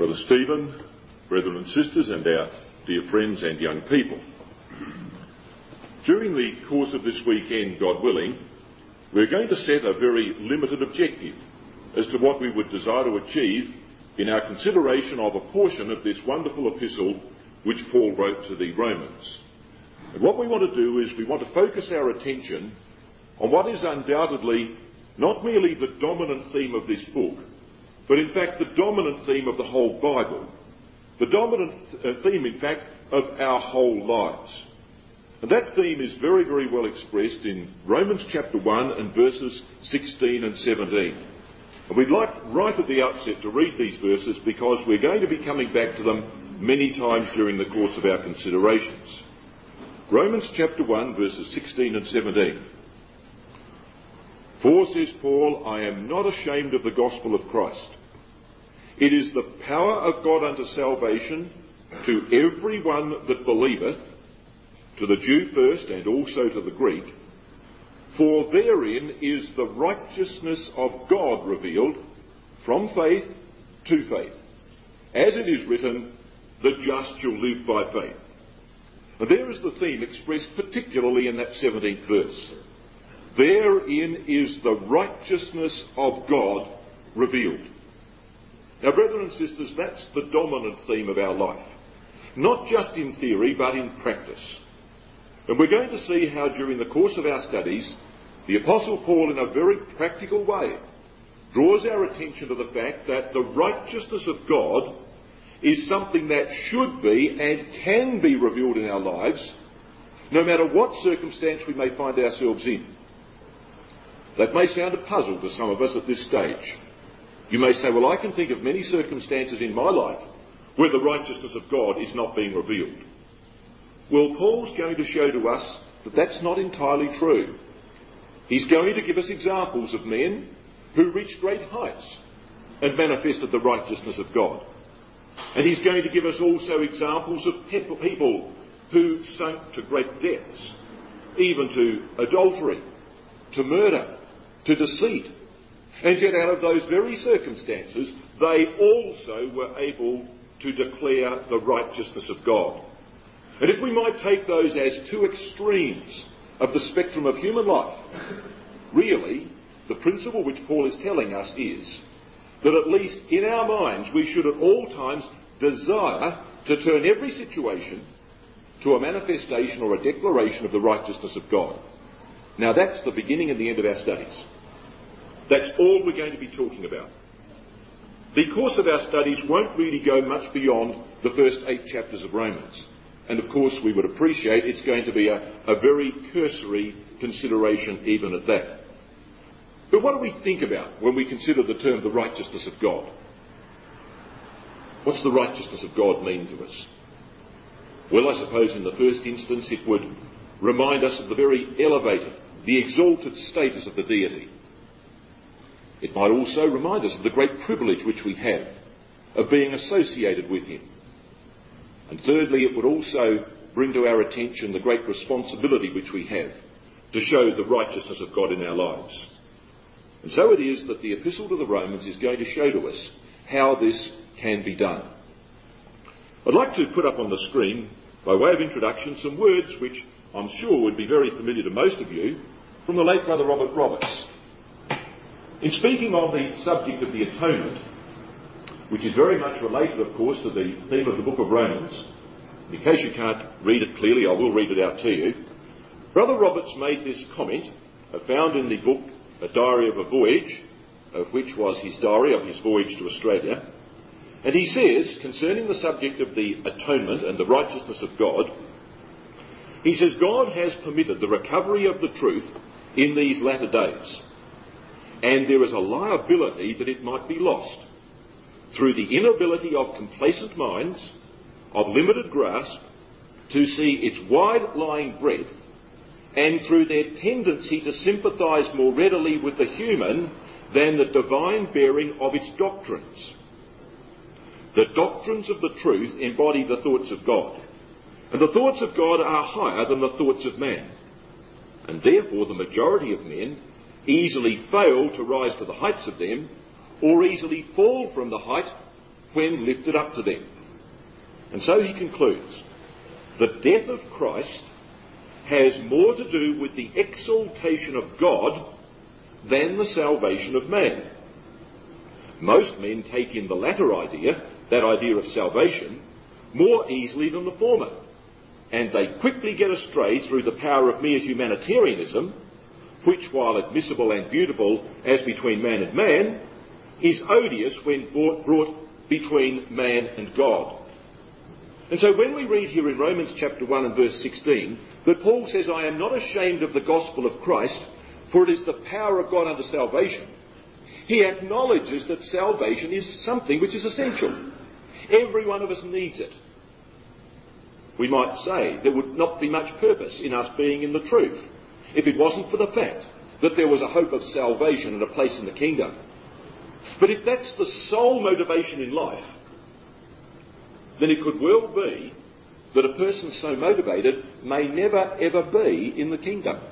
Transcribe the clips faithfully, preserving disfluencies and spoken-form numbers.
Brother Stephen, brethren and sisters, and our dear friends and young people. During the course of this weekend, God willing, we're going to set a very limited objective as to what we would desire to achieve in our consideration of a portion of this wonderful epistle which Paul wrote to the Romans. And what we want to do is we want to focus our attention on what is undoubtedly not merely the dominant theme of this book, but in fact the dominant theme of the whole Bible, the dominant uh, theme, in fact, of our whole lives. And that theme is very, very well expressed in Romans chapter one and verses sixteen and seventeen. And we'd like right at the outset to read these verses because we're going to be coming back to them many times during the course of our considerations. Romans chapter one, verses sixteen and seventeen. For, says Paul, I am not ashamed of the gospel of Christ. It is the power of God unto salvation to every one that believeth, to the Jew first and also to the Greek. For therein is the righteousness of God revealed from faith to faith. As it is written, the just shall live by faith. And there is the theme expressed particularly in that seventeenth verse. Therein is the righteousness of God revealed. Now, brethren and sisters, that's the dominant theme of our life. Not just in theory, but in practice. And we're going to see how during the course of our studies, the Apostle Paul in a very practical way draws our attention to the fact that the righteousness of God is something that should be and can be revealed in our lives, no matter what circumstance we may find ourselves in. That may sound a puzzle to some of us at this stage. You may say, well, I can think of many circumstances in my life where the righteousness of God is not being revealed. Well, Paul's going to show to us that that's not entirely true. He's going to give us examples of men who reached great heights and manifested the righteousness of God. And he's going to give us also examples of people who sunk to great depths, even to adultery, to murder, to deceit. And yet out of those very circumstances, they also were able to declare the righteousness of God. And if we might take those as two extremes of the spectrum of human life, really, the principle which Paul is telling us is that at least in our minds we should at all times desire to turn every situation to a manifestation or a declaration of the righteousness of God. Now that's the beginning and the end of our studies. That's all we're going to be talking about. The course of our studies won't really go much beyond the first eight chapters of Romans. And of course we would appreciate it's going to be a, a very cursory consideration even at that. But what do we think about when we consider the term the righteousness of God? What's the righteousness of God mean to us? Well, I suppose in the first instance it would remind us of the very elevated, the exalted status of the deity. It might also remind us of the great privilege which we have of being associated with him. And thirdly, it would also bring to our attention the great responsibility which we have to show the righteousness of God in our lives. And so it is that the Epistle to the Romans is going to show to us how this can be done. I'd like to put up on the screen, by way of introduction, some words which I'm sure would be very familiar to most of you from the late Brother Robert Roberts. In speaking on the subject of the atonement, which is very much related, of course, to the theme of the book of Romans, in case you can't read it clearly, I will read it out to you. Brother Roberts made this comment, uh, found in the book A Diary of a Voyage, of which was his diary of his voyage to Australia. And he says, concerning the subject of the atonement and the righteousness of God, he says, God has permitted the recovery of the truth in these latter days, and there is a liability that it might be lost through the inability of complacent minds, of limited grasp, to see its wide-lying breadth, and through their tendency to sympathise more readily with the human than the divine bearing of its doctrines. The doctrines of the truth embody the thoughts of God, and the thoughts of God are higher than the thoughts of man, and therefore the majority of men easily fail to rise to the heights of them, or easily fall from the height when lifted up to them. And so he concludes, the death of Christ has more to do with the exaltation of God than the salvation of man. Most men take in the latter idea, that idea of salvation, more easily than the former, and they quickly get astray through the power of mere humanitarianism, which, while admissible and beautiful as between man and man, is odious when brought, brought between man and God. And so when we read here in Romans chapter one and verse sixteen, that Paul says, I am not ashamed of the gospel of Christ, for it is the power of God unto salvation, he acknowledges that salvation is something which is essential. Every one of us needs it. We might say there would not be much purpose in us being in the truth if it wasn't for the fact that there was a hope of salvation and a place in the kingdom. But if that's the sole motivation in life, then it could well be that a person so motivated may never ever be in the kingdom.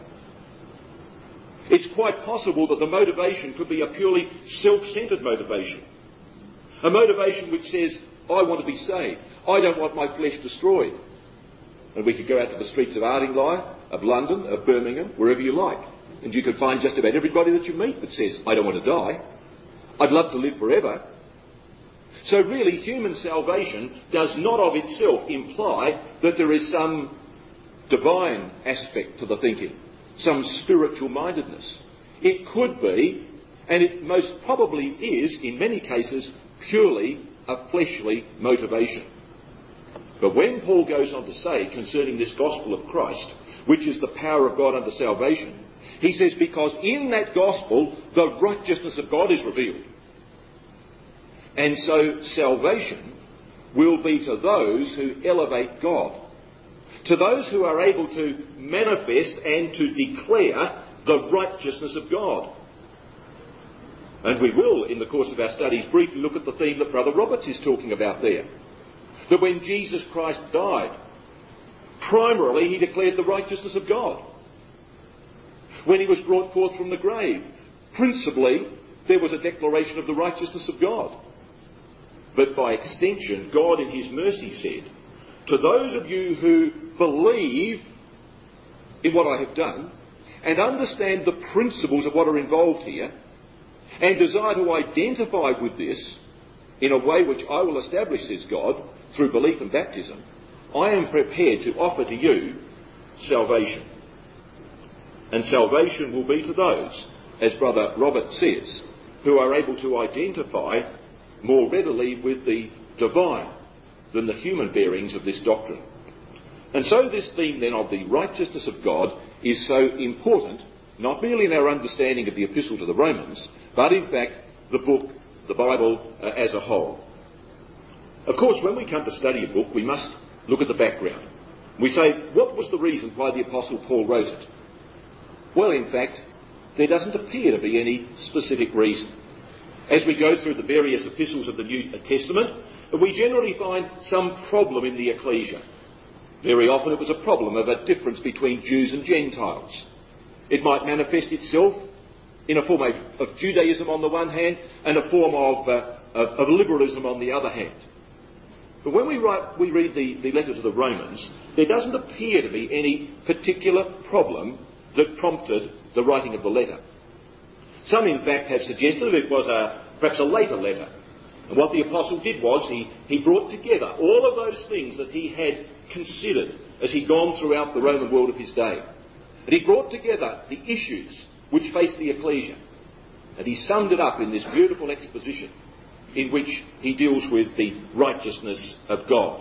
It's quite possible that the motivation could be a purely self-centred motivation. A motivation which says, I want to be saved. I don't want my flesh destroyed. And we could go out to the streets of Ardingly, of London, of Birmingham, wherever you like, and you could find just about everybody that you meet that says, I don't want to die. I'd love to live forever. So really, human salvation does not of itself imply that there is some divine aspect to the thinking, some spiritual mindedness. It could be, and it most probably is, in many cases, purely a fleshly motivation. But when Paul goes on to say concerning this gospel of Christ, which is the power of God unto salvation, he says, because in that gospel the righteousness of God is revealed. And so salvation will be to those who elevate God, to those who are able to manifest and to declare the righteousness of God. And we will, in the course of our studies, briefly look at the theme that Brother Roberts is talking about there. That when Jesus Christ died, primarily he declared the righteousness of God. When he was brought forth from the grave, principally there was a declaration of the righteousness of God. But by extension, God in his mercy said, to those of you who believe in what I have done and understand the principles of what are involved here and desire to identify with this in a way which I will establish, says God, through belief and baptism, I am prepared to offer to you salvation. And salvation will be to those, as Brother Robert says, who are able to identify more readily with the divine than the human bearings of this doctrine. And so this theme then of the righteousness of God is so important, not merely in our understanding of the Epistle to the Romans, but in fact the book, the Bible uh, as a whole. Of course, when we come to study a book, we must look at the background. We say, what was the reason why the Apostle Paul wrote it? Well, in fact, there doesn't appear to be any specific reason. As we go through the various epistles of the New Testament, we generally find some problem in the ecclesia. Very often it was a problem of a difference between Jews and Gentiles. It might manifest itself in a form of, of Judaism on the one hand and a form of, uh, of, of liberalism on the other hand. But when we, write, we read the, the letter to the Romans, there doesn't appear to be any particular problem that prompted the writing of the letter. Some, in fact, have suggested it was a, perhaps a later letter. And what the apostle did was he, he brought together all of those things that he had considered as he'd gone throughout the Roman world of his day. And he brought together the issues which faced the ecclesia. And he summed it up in this beautiful exposition in which he deals with the righteousness of God.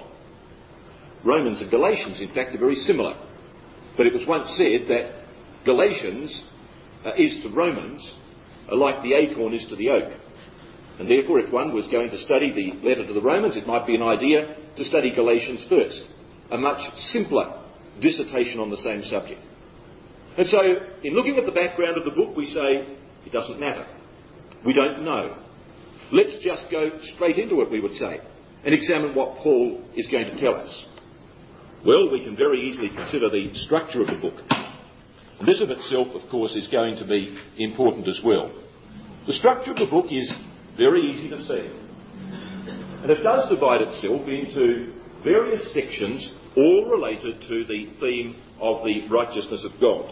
Romans and Galatians, in fact, are very similar. But it was once said that Galatians uh, is to Romans uh, like the acorn is to the oak. And therefore, if one was going to study the letter to the Romans, it might be an idea to study Galatians first. A much simpler dissertation on the same subject. And so, in looking at the background of the book, we say, it doesn't matter. We don't know. Let's just go straight into it, we would say, and examine what Paul is going to tell us. Well, we can very easily consider the structure of the book. And this of itself, of course, is going to be important as well. The structure of the book is very easy to see. And it does divide itself into various sections, all related to the theme of the righteousness of God.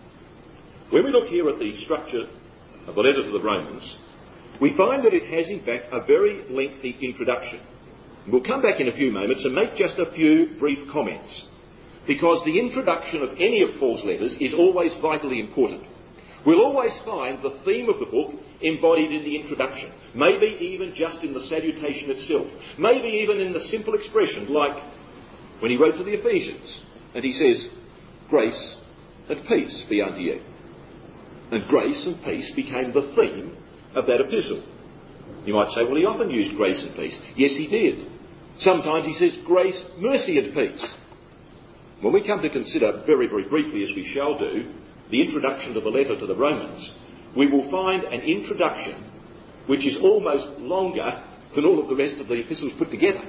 When we look here at the structure of the letter to the Romans, we find that it has in fact a very lengthy introduction. We'll come back in a few moments and make just a few brief comments, because the introduction of any of Paul's letters is always vitally important. We'll always find the theme of the book embodied in the introduction, maybe even just in the salutation itself, maybe even in the simple expression like when he wrote to the Ephesians and he says, "Grace and peace be unto you." And grace and peace became the theme of that epistle. You might say, well, he often used grace and peace. Yes, he did. Sometimes he says grace, mercy and peace. When we come to consider very, very briefly, as we shall do, the introduction to the letter to the Romans, we will find an introduction which is almost longer than all of the rest of the epistles put together.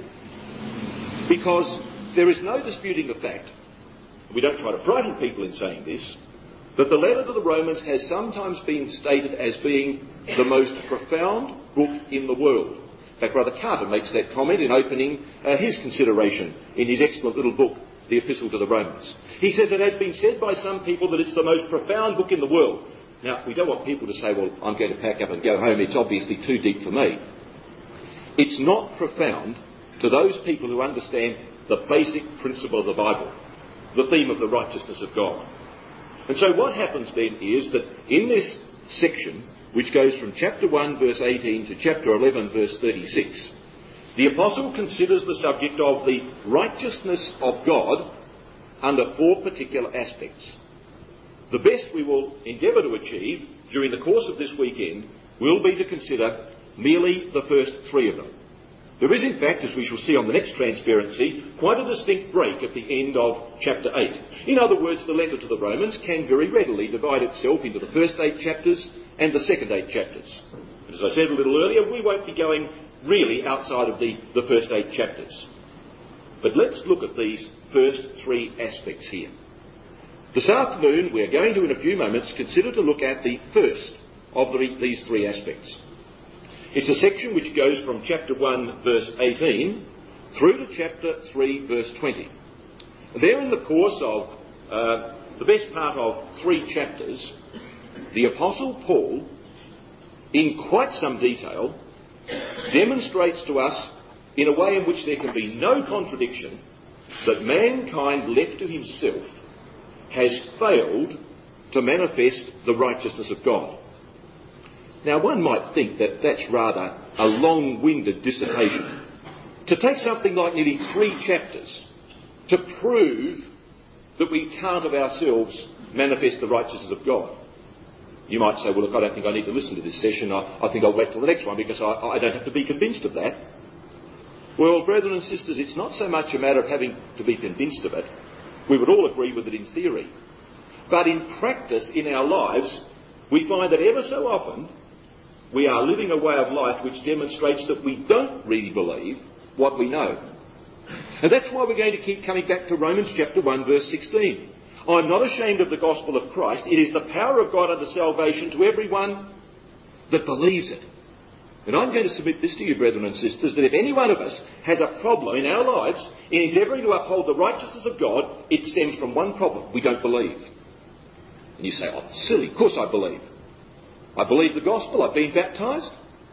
Because there is no disputing the fact, we don't try to frighten people in saying this, that the letter to the Romans has sometimes been stated as being the most profound book in the world. In fact, Brother Carter makes that comment in opening uh, his consideration in his excellent little book, The Epistle to the Romans. He says it has been said by some people that it's the most profound book in the world. Now, we don't want people to say, well, I'm going to pack up and go home, it's obviously too deep for me. It's not profound to those people who understand the basic principle of the Bible, the theme of the righteousness of God. And so what happens then is that in this section, which goes from chapter one verse eighteen to chapter eleven verse thirty-six, the Apostle considers the subject of the righteousness of God under four particular aspects. The best we will endeavour to achieve during the course of this weekend will be to consider merely the first three of them. There is, in fact, as we shall see on the next transparency, quite a distinct break at the end of chapter eight. In other words, the letter to the Romans can very readily divide itself into the first eight chapters and the second eight chapters. And as I said a little earlier, we won't be going really outside of the, the first eight chapters. But let's look at these first three aspects here. This afternoon, we are going to, in a few moments, consider to look at the first of the, these three aspects. It's a section which goes from chapter one verse eighteen through to chapter three verse twenty. There in the course of uh, the best part of three chapters, the Apostle Paul, in quite some detail, demonstrates to us in a way in which there can be no contradiction that mankind left to himself has failed to manifest the righteousness of God. Now, one might think that that's rather a long-winded dissertation. To take something like nearly three chapters to prove that we can't of ourselves manifest the righteousness of God. You might say, well, look, I don't think I need to listen to this session. I, I think I'll wait till the next one because I, I don't have to be convinced of that. Well, brethren and sisters, it's not so much a matter of having to be convinced of it. We would all agree with it in theory. But in practice, in our lives, we find that ever so often we are living a way of life which demonstrates that we don't really believe what we know. And that's why we're going to keep coming back to Romans chapter one verse sixteen. I'm not ashamed of the gospel of Christ. It is the power of God unto salvation to everyone that believes it. And I'm going to submit this to you, brethren and sisters, that if any one of us has a problem in our lives in endeavouring to uphold the righteousness of God, it stems from one problem: we don't believe. And you say, oh, silly, of course I believe. I believe the gospel, I've been baptised.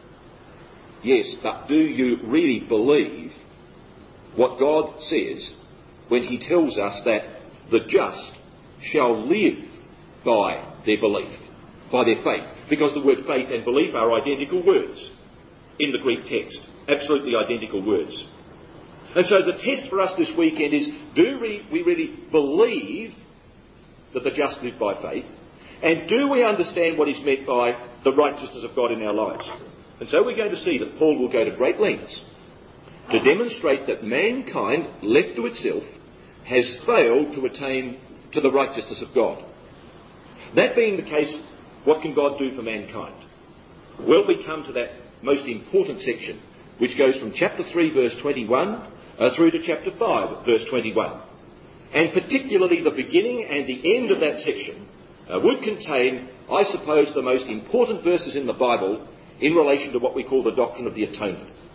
Yes, but do you really believe what God says when he tells us that the just shall live by their belief, by their faith? Because the word faith and belief are identical words in the Greek text, absolutely identical words. And so the test for us this weekend is, do we, we really believe that the just live by faith? And do we understand what is meant by the righteousness of God in our lives? And so we're going to see that Paul will go to great lengths to demonstrate that mankind, left to itself, has failed to attain to the righteousness of God. That being the case, what can God do for mankind? Well, we come to that most important section, which goes from chapter three verse twenty-one uh, through to chapter five verse twenty-one. And particularly the beginning and the end of that section Uh, would contain, I suppose, the most important verses in the Bible in relation to what we call the doctrine of the atonement.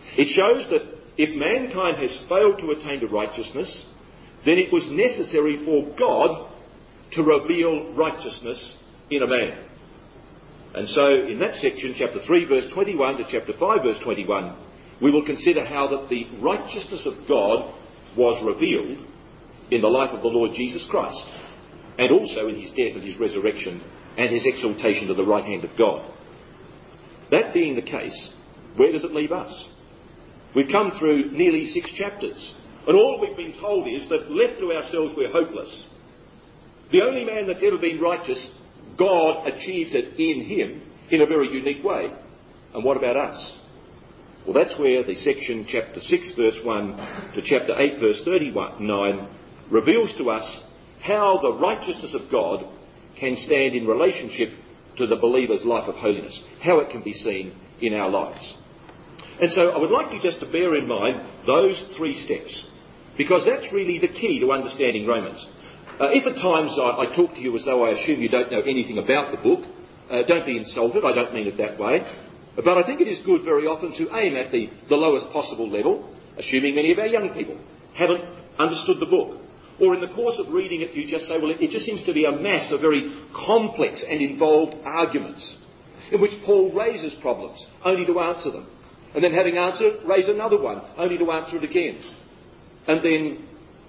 It shows that if mankind has failed to attain to righteousness, then it was necessary for God to reveal righteousness in a man. And so in that section, chapter three verse twenty-one to chapter five verse twenty-one, we will consider how that the righteousness of God was revealed in the life of the Lord Jesus Christ, and also in his death and his resurrection and his exaltation to the right hand of God. That being the case, where does it leave us? We've come through nearly six chapters, and all we've been told is that left to ourselves we're hopeless. The only man that's ever been righteous, God achieved it in him in a very unique way. And what about us? Well, that's where the section chapter six verse one to chapter eight verse thirty-nine reveals to us how the righteousness of God can stand in relationship to the believer's life of holiness, how it can be seen in our lives. And so I would like you just to bear in mind those three steps, because that's really the key to understanding Romans. Uh, if at times I, I talk to you as though I assume you don't know anything about the book, uh, don't be insulted, I don't mean it that way. But I think it is good very often to aim at the, the lowest possible level, assuming many of our young people haven't understood the book. Or in the course of reading it, you just say, well, it, it just seems to be a mass of very complex and involved arguments in which Paul raises problems, only to answer them. And then having answered, raise another one, only to answer it again. And then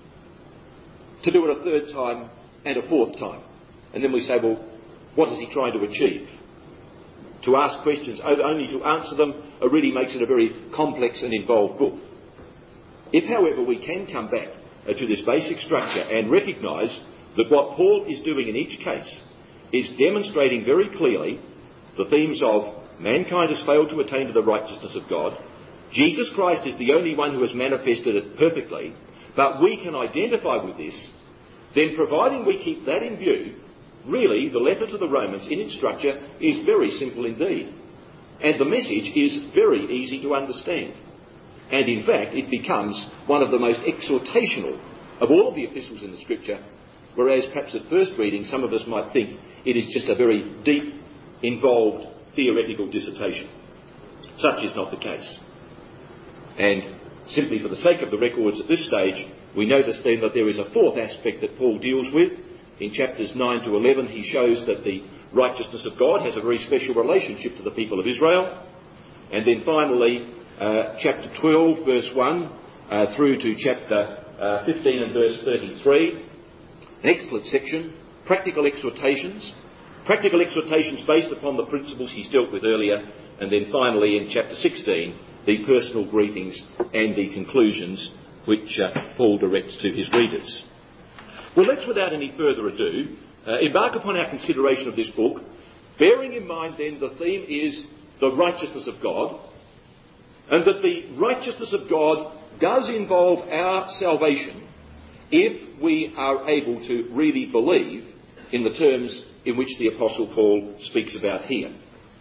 to do it a third time and a fourth time. And then we say, well, what is he trying to achieve? To ask questions only to answer them really makes it a very complex and involved book. If, however, we can come back uh, to this basic structure and recognise that what Paul is doing in each case is demonstrating very clearly the themes of mankind has failed to attain to the righteousness of God, Jesus Christ is the only one who has manifested it perfectly, but we can identify with this, then providing we keep that in view, really, the letter to the Romans in its structure is very simple indeed. And the message is very easy to understand. And in fact, it becomes one of the most exhortational of all of the epistles in the Scripture, whereas perhaps at first reading some of us might think it is just a very deep, involved, theoretical dissertation. Such is not the case. And simply for the sake of the records at this stage, we notice then that there is a fourth aspect that Paul deals with. In chapters nine to eleven, he shows that the righteousness of God has a very special relationship to the people of Israel. And then finally, uh, chapter twelve, verse one, uh, through to chapter uh, fifteen and verse thirty-three. An excellent section, practical exhortations. Practical exhortations based upon the principles he's dealt with earlier. And then finally, in chapter sixteen, the personal greetings and the conclusions which uh, Paul directs to his readers. Well, let's, without any further ado, uh, embark upon our consideration of this book, bearing in mind then the theme is the righteousness of God, and that the righteousness of God does involve our salvation if we are able to really believe in the terms in which the Apostle Paul speaks about here.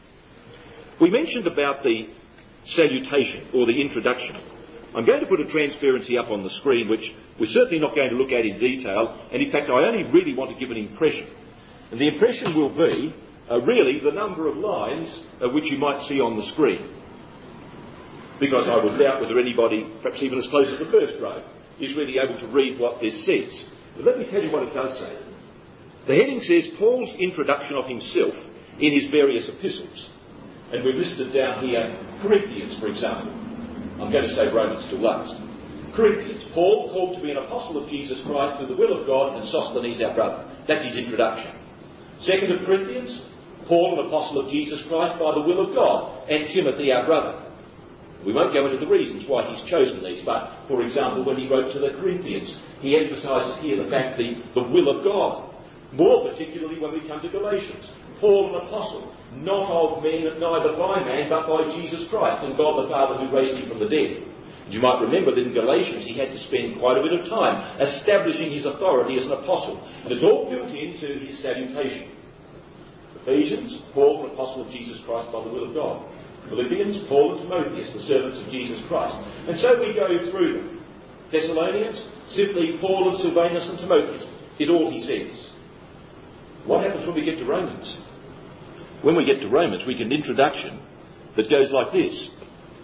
We mentioned about the salutation or the introduction. I'm going to put a transparency up on the screen, which we're certainly not going to look at in detail, and in fact I only really want to give an impression. And the impression will be uh, really the number of lines uh, which you might see on the screen. Because I would doubt whether anybody, perhaps even as close as the first row, is really able to read what this says. But let me tell you what it does say. The heading says Paul's introduction of himself in his various epistles. And we've listed down here Corinthians, for example. I'm going to say Romans till last. Corinthians, Paul, called to be an apostle of Jesus Christ through the will of God, and Sosthenes our brother. That's his introduction. Second of Corinthians, Paul, an apostle of Jesus Christ by the will of God, and Timothy our brother. We won't go into the reasons why he's chosen these, but, for example, when he wrote to the Corinthians, he emphasises here the fact the, the will of God. More particularly when we come to Galatians. Paul, an apostle, not of men, neither by man, but by Jesus Christ, and God the Father who raised him from the dead. And you might remember that in Galatians he had to spend quite a bit of time establishing his authority as an apostle. And it's all built into his salutation. Ephesians, Paul, an apostle of Jesus Christ by the will of God. Philippians, Paul and Timotheus, the servants of Jesus Christ. And so we go through them. Thessalonians, simply Paul and Silvanus and Timotheus is all he says. What happens when we get to Romans? When we get to Romans, we get an introduction that goes like this.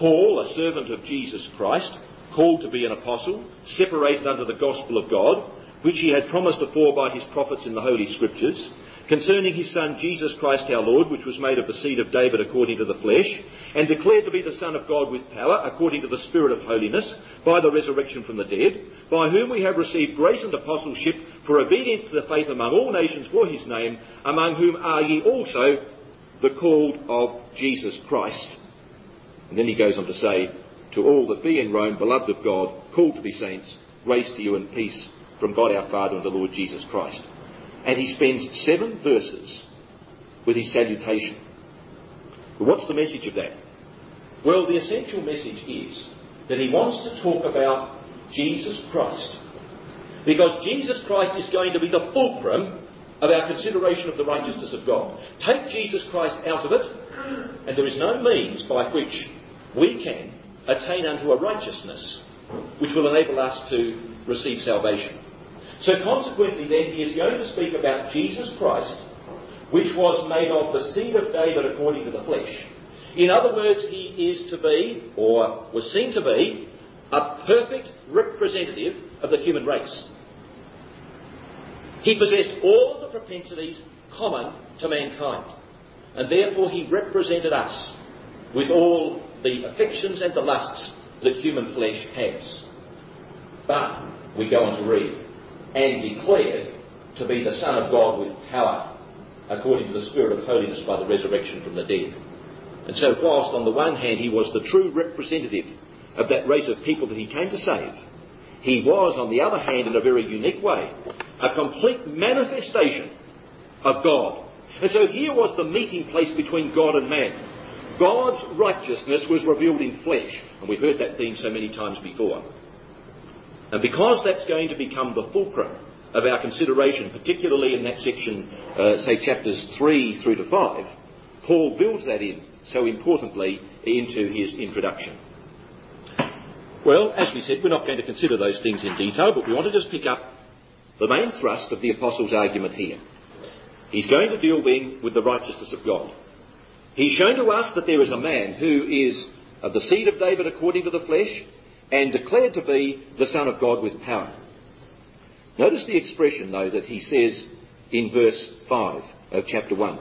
Paul, a servant of Jesus Christ, called to be an apostle, separated unto the gospel of God, which he had promised afore by his prophets in the Holy Scriptures, concerning his Son Jesus Christ our Lord, which was made of the seed of David according to the flesh, and declared to be the Son of God with power, according to the Spirit of holiness, by the resurrection from the dead, by whom we have received grace and apostleship for obedience to the faith among all nations for his name, among whom are ye also the called of Jesus Christ. And then he goes on to say, to all that be in Rome, beloved of God, called to be saints, grace to you and peace from God our Father and the Lord Jesus Christ. And he spends seven verses with his salutation. But what's the message of that? Well, the essential message is that he wants to talk about Jesus Christ. Because Jesus Christ is going to be the fulcrum of our consideration of the righteousness of God. Take Jesus Christ out of it, and there is no means by which we can attain unto a righteousness which will enable us to receive salvation. So consequently then, he is going to speak about Jesus Christ, which was made of the seed of David according to the flesh. In other words, he is to be, or was seen to be, a perfect representative of the human race. He possessed all the propensities common to mankind, and therefore he represented us with all the affections and the lusts that human flesh has. But, we go on to read, and declared to be the Son of God with power, according to the Spirit of holiness by the resurrection from the dead. And so whilst on the one hand he was the true representative of that race of people that he came to save, he was on the other hand, in a very unique way, a complete manifestation of God. And so here was the meeting place between God and man. God's righteousness was revealed in flesh, and we've heard that theme so many times before. And because that's going to become the fulcrum of our consideration, particularly in that section, uh, say chapters three through to five, Paul builds that in so importantly into his introduction. Well, as we said, we're not going to consider those things in detail, but we want to just pick up the main thrust of the Apostle's argument here. He's going to deal then with the righteousness of God. He's shown to us that there is a man who is of the seed of David according to the flesh, and declared to be the Son of God with power. Notice the expression, though, that he says in verse five of chapter one.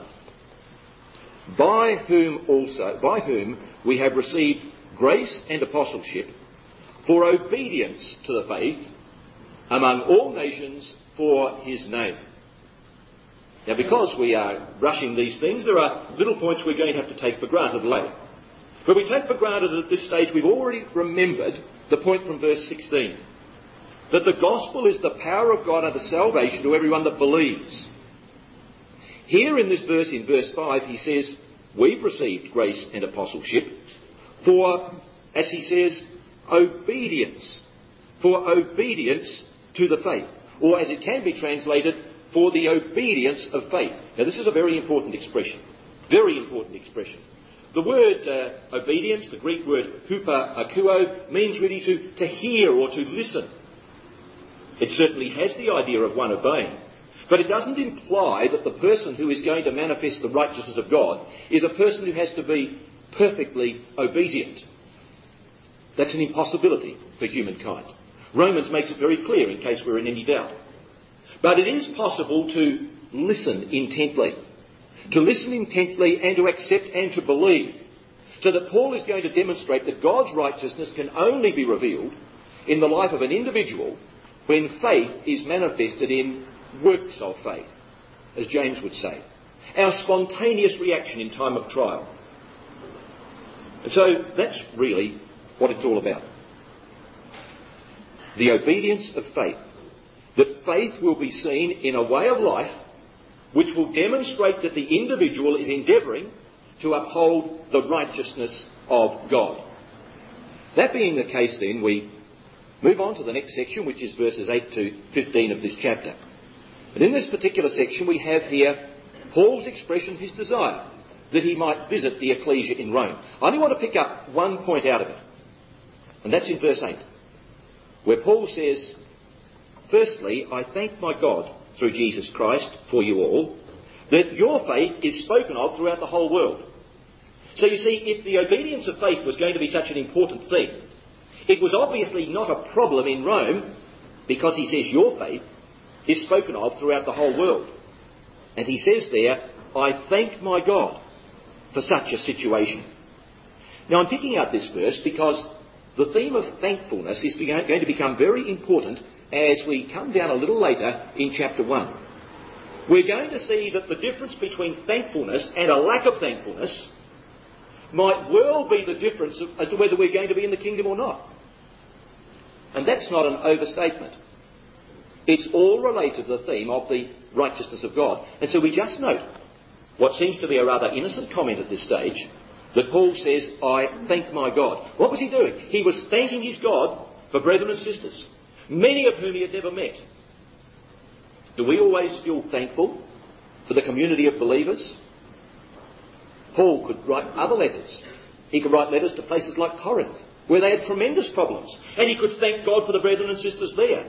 By whom also, by whom we have received grace and apostleship for obedience to the faith among all nations for his name. Now, because we are rushing these things, there are little points we're going to have to take for granted later. But we take for granted at this stage we've already remembered the point from verse sixteen, that the gospel is the power of God unto salvation to everyone that believes. Here in this verse, in verse five, he says, we've received grace and apostleship for, as he says, obedience. For obedience to the faith. Or as it can be translated, for the obedience of faith. Now this is a very important expression. Very important expression. The word uh, obedience, the Greek word hupa akuo, means really to, to hear or to listen. It certainly has the idea of one obeying. But it doesn't imply that the person who is going to manifest the righteousness of God is a person who has to be perfectly obedient. That's an impossibility for humankind. Romans makes it very clear in case we're in any doubt. But it is possible to listen intently. To listen intently and to accept and to believe. So that Paul is going to demonstrate that God's righteousness can only be revealed in the life of an individual when faith is manifested in works of faith, as James would say. Our spontaneous reaction in time of trial. And so that's really what it's all about. The obedience of faith. That faith will be seen in a way of life which will demonstrate that the individual is endeavouring to uphold the righteousness of God. That being the case then, we move on to the next section, which is verses eight to fifteen of this chapter. And in this particular section we have here Paul's expression of his desire that he might visit the ecclesia in Rome. I only want to pick up one point out of it, and that's in verse eight, where Paul says, firstly, I thank my God through Jesus Christ for you all, that your faith is spoken of throughout the whole world. So you see, if the obedience of faith was going to be such an important thing, it was obviously not a problem in Rome, because he says your faith is spoken of throughout the whole world. And he says there, I thank my God for such a situation. Now I'm picking out this verse because the theme of thankfulness is going to become very important as we come down a little later in chapter one. We're going to see that the difference between thankfulness and a lack of thankfulness might well be the difference as to whether we're going to be in the kingdom or not. And that's not an overstatement. It's all related to the theme of the righteousness of God. And so we just note what seems to be a rather innocent comment at this stage, that Paul says, I thank my God. What was he doing? He was thanking his God for brethren and sisters, many of whom he had never met. Do we always feel thankful for the community of believers? Paul could write other letters. He could write letters to places like Corinth, where they had tremendous problems, and he could thank God for the brethren and sisters there.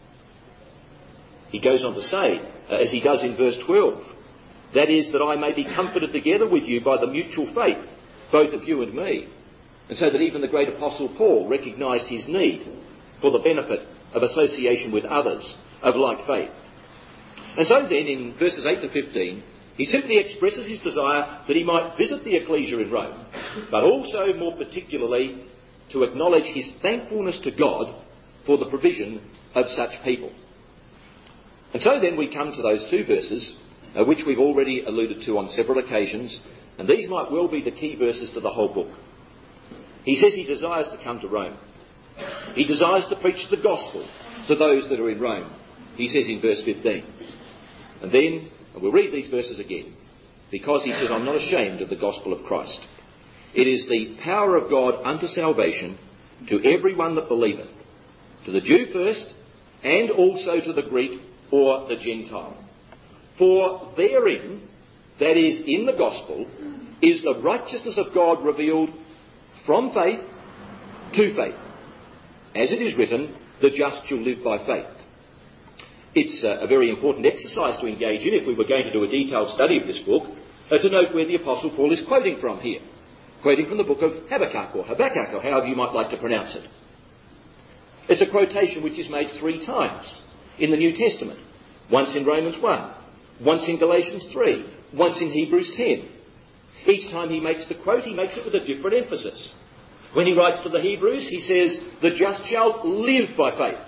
He goes on to say, uh, as he does in verse twelve, that is, that I may be comforted together with you by the mutual faith, both of you and me. And so that even the great apostle Paul recognised his need for the benefit of association with others of like faith. And so then in verses eight to fifteen, he simply expresses his desire that he might visit the ecclesia in Rome, but also more particularly to acknowledge his thankfulness to God for the provision of such people. And so then we come to those two verses, uh, which we've already alluded to on several occasions, and these might well be the key verses to the whole book. He says he desires to come to Rome. He desires to preach the gospel to those that are in Rome. He says in verse fifteen. And then, and we'll read these verses again, because he says, I'm not ashamed of the gospel of Christ. It is the power of God unto salvation to everyone that believeth, to the Jew first, and also to the Greek or the Gentile. For therein, that is, in the gospel, is the righteousness of God revealed from faith to faith. As it is written, the just shall live by faith. It's a, a very important exercise to engage in if we were going to do a detailed study of this book, uh, to note where the Apostle Paul is quoting from here. Quoting from the book of Habakkuk, or Habakkuk, or however you might like to pronounce it. It's a quotation which is made three times in the New Testament. Once in Romans one, once in Galatians three, once in Hebrews ten. Each time he makes the quote, he makes it with a different emphasis. When he writes to the Hebrews, he says, the just shall live by faith.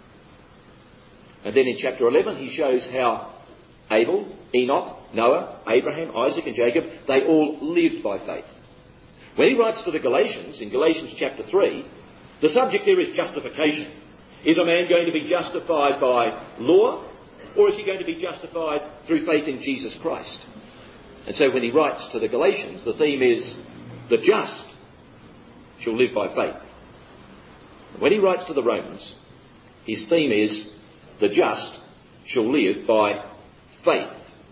And then in chapter eleven, he shows how Abel, Enoch, Noah, Abraham, Isaac and Jacob, they all lived by faith. When he writes to the Galatians, in Galatians chapter three, the subject there is justification. Is a man going to be justified by law, or is he going to be justified through faith in Jesus Christ? And so when he writes to the Galatians, the theme is, the just shall live by faith. And when he writes to the Romans, his theme is, the just shall live by faith.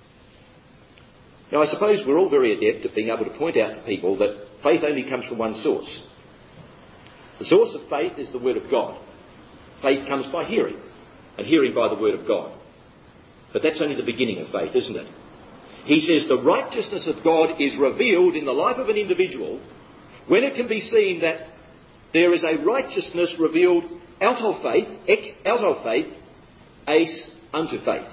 Now I suppose we're all very adept at being able to point out to people that faith only comes from one source. The source of faith is the Word of God. Faith comes by hearing, and hearing by the Word of God. But that's only the beginning of faith, isn't it? He says the righteousness of God is revealed in the life of an individual when it can be seen that there is a righteousness revealed out of faith, ek, out of faith, ace unto faith.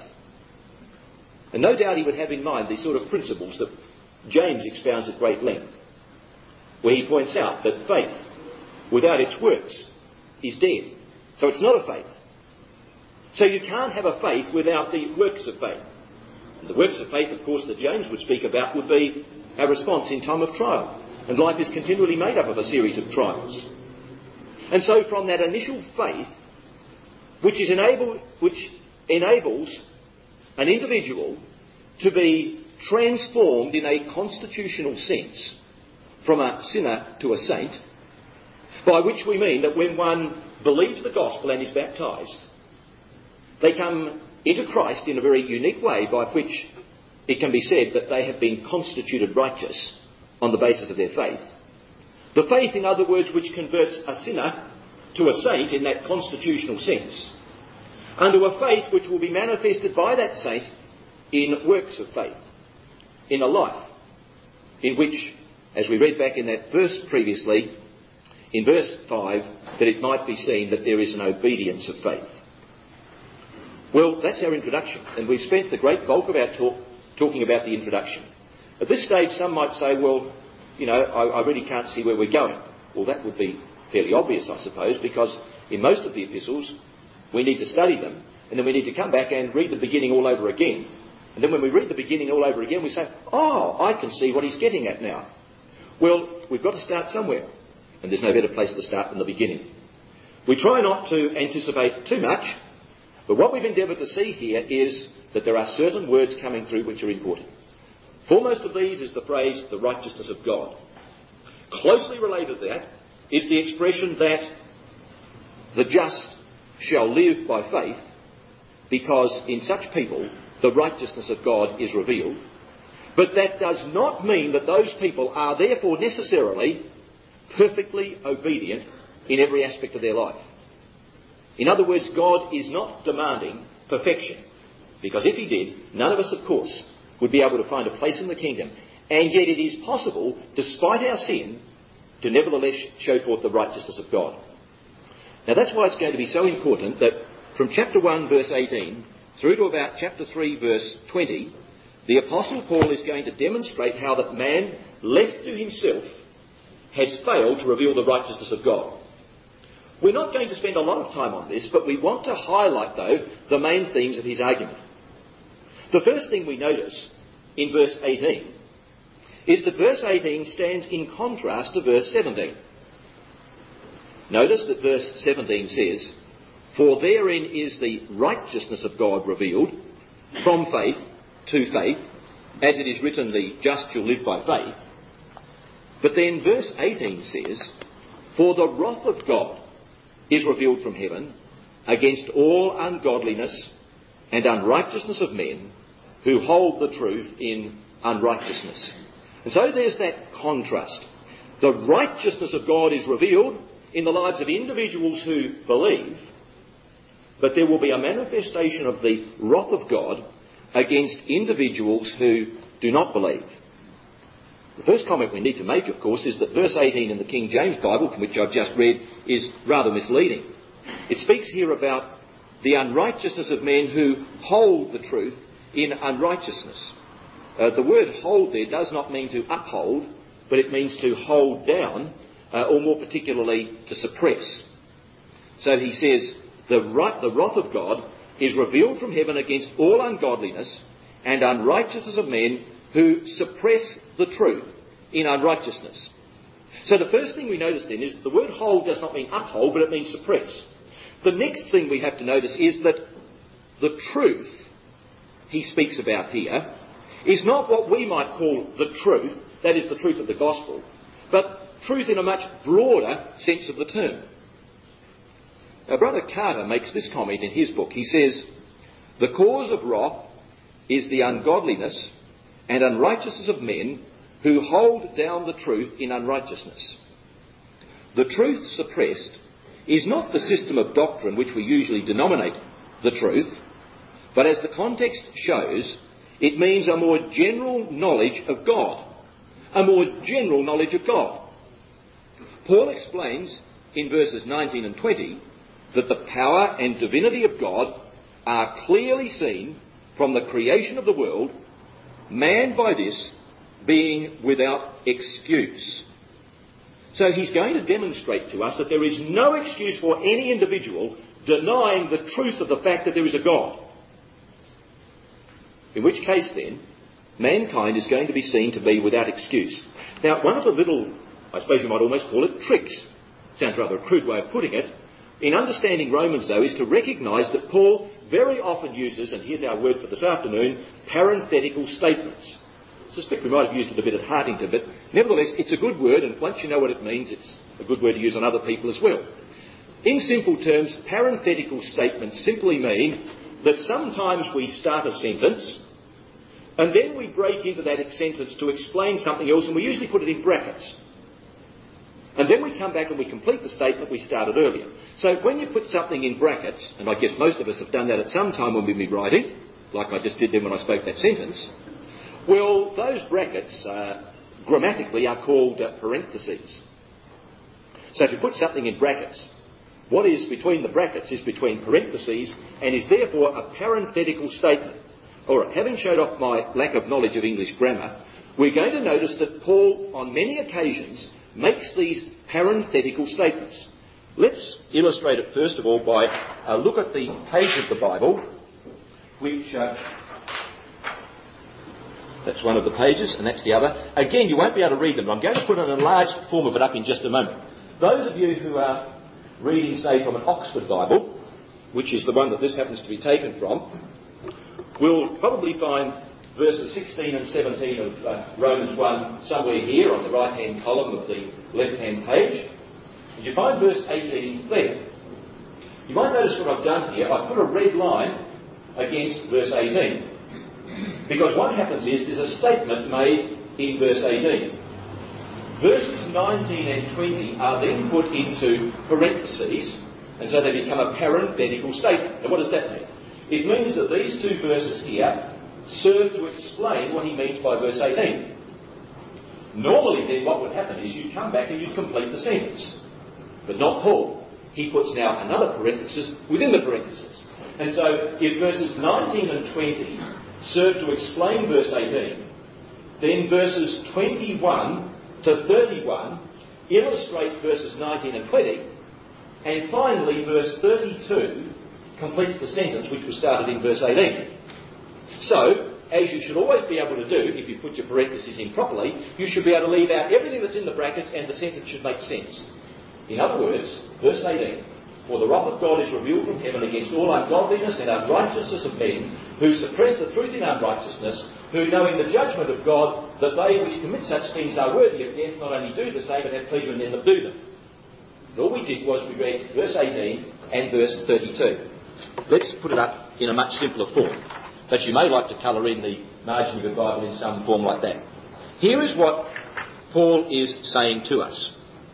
And no doubt he would have in mind these sort of principles that James expounds at great length, where he points out that faith without its works is dead. So it's not a faith. So you can't have a faith without the works of faith. And the works of faith, of course, that James would speak about would be our response in time of trial. And life is continually made up of a series of trials. And so from that initial faith, which is enable, which enables an individual to be transformed in a constitutional sense from a sinner to a saint, by which we mean that when one believes the gospel and is baptised, they come into Christ in a very unique way by which it can be said that they have been constituted righteous on the basis of their faith. The faith, in other words, which converts a sinner to a saint in that constitutional sense, unto a faith which will be manifested by that saint in works of faith, in a life in which as we read back in that verse previously, in verse five, that it might be seen that there is an obedience of faith. Well, that's our introduction, and we've spent the great bulk of our talk talking about the introduction. At this stage, some might say, well, you know, I, I really can't see where we're going. Well, that would be fairly obvious, I suppose, because in most of the epistles, we need to study them, and then we need to come back and read the beginning all over again. And then when we read the beginning all over again, we say, oh, I can see what he's getting at now. Well, we've got to start somewhere, and there's no better place to start than the beginning. We try not to anticipate too much, but what we've endeavoured to see here is that there are certain words coming through which are important. Foremost of these is the phrase, the righteousness of God. Closely related to that is the expression that the just shall live by faith, because in such people the righteousness of God is revealed. But that does not mean that those people are therefore necessarily perfectly obedient in every aspect of their life. In other words, God is not demanding perfection, because if he did, none of us, of course, would be able to find a place in the kingdom. And yet it is possible, despite our sin, to nevertheless show forth the righteousness of God. Now that's why it's going to be so important that from chapter one, verse eighteen, through to about chapter three, verse twenty, the Apostle Paul is going to demonstrate how that man, left to himself, has failed to reveal the righteousness of God. We're not going to spend a lot of time on this, but we want to highlight, though, the main themes of his argument. The first thing we notice in verse eighteen is that verse eighteen stands in contrast to verse seventeen. Notice that verse seventeen says, "For therein is the righteousness of God revealed, from faith to faith, as it is written, the just shall live by faith." But then verse eighteen says, "For the wrath of God is revealed from heaven against all ungodliness and unrighteousness of men who hold the truth in unrighteousness." And so there's that contrast. The righteousness of God is revealed in the lives of individuals who believe, but there will be a manifestation of the wrath of God against individuals who do not believe. The first comment we need to make, of course, is that verse eighteen in the King James Bible, from which I've just read, is rather misleading. It speaks here about the unrighteousness of men who hold the truth in unrighteousness. Uh, the word hold there does not mean to uphold, but it means to hold down, uh, or more particularly, to suppress. So he says, the, right, the wrath of God is revealed from heaven against all ungodliness and unrighteousness of men who suppress the truth in unrighteousness. So the first thing we notice then is the word hold does not mean uphold, but it means suppress. The next thing we have to notice is that the truth he speaks about here is not what we might call the truth, that is the truth of the gospel, but truth in a much broader sense of the term. Now, Brother Carter makes this comment in his book. He says, "The cause of wrath is the ungodliness and unrighteousness of men who hold down the truth in unrighteousness." The truth suppressed is not the system of doctrine which we usually denominate the truth, but as the context shows, it means a more general knowledge of God. A more general knowledge of God. Paul explains in verses nineteen and twenty that the power and divinity of God are clearly seen from the creation of the world, man by this being without excuse. So he's going to demonstrate to us that there is no excuse for any individual denying the truth of the fact that there is a God. In which case then, mankind is going to be seen to be without excuse. Now, one of the little, I suppose you might almost call it tricks, sounds rather a crude way of putting it, in understanding Romans though, is to recognise that Paul very often uses, and here's our word for this afternoon, parenthetical statements. I suspect we might have used it a bit at Hartington, but nevertheless it's a good word, and once you know what it means, it's a good word to use on other people as well. In simple terms, parenthetical statements simply mean that sometimes we start a sentence and then we break into that sentence to explain something else, and we usually put it in brackets. And then we come back and we complete the statement we started earlier. So when you put something in brackets, and I guess most of us have done that at some time when we've been writing, like I just did then when I spoke that sentence, well, those brackets uh, grammatically are called uh, parentheses. So to put something in brackets, what is between the brackets is between parentheses and is therefore a parenthetical statement. All right, having showed off my lack of knowledge of English grammar, we're going to notice that Paul, on many occasions, makes these parenthetical statements. Let's illustrate it first of all by a look at the page of the Bible, which... Uh, That's one of the pages, and that's the other. Again, you won't be able to read them. I'm going to put an enlarged form of it up in just a moment. Those of you who are reading, say, from an Oxford Bible, which is the one that this happens to be taken from, will probably find verses sixteen and seventeen of uh, Romans one somewhere here on the right-hand column of the left-hand page. As you find verse eighteen there, you might notice what I've done here. I've put a red line against verse eighteen. Because what happens is, there's a statement made in verse eighteen. Verses nineteen and twenty are then put into parentheses, and so they become a parenthetical statement. Now what does that mean? It means that these two verses here serve to explain what he means by verse eighteen. Normally then what would happen is you'd come back and you'd complete the sentence. But not Paul. He puts now another parenthesis within the parenthesis. And so if verses nineteen and twenty serve to explain verse eighteen, then verses twenty-one to thirty-one illustrate verses nineteen and twenty, and finally verse thirty-two completes the sentence which was started in verse eighteen. So, as you should always be able to do if you put your parentheses in properly, you should be able to leave out everything that's in the brackets and the sentence should make sense. In other words, verse eighteen, for the wrath of God is revealed from heaven against all ungodliness and unrighteousness of men, who suppress the truth in unrighteousness, who, knowing the judgment of God, that they which commit such things are worthy of death, not only do the same, but have pleasure in them that do them. And all we did was we read verse eighteen and verse thirty-two. Let's put it up in a much simpler form, but you may like to colour in the margin of your Bible in some form like that. Here is what Paul is saying to us.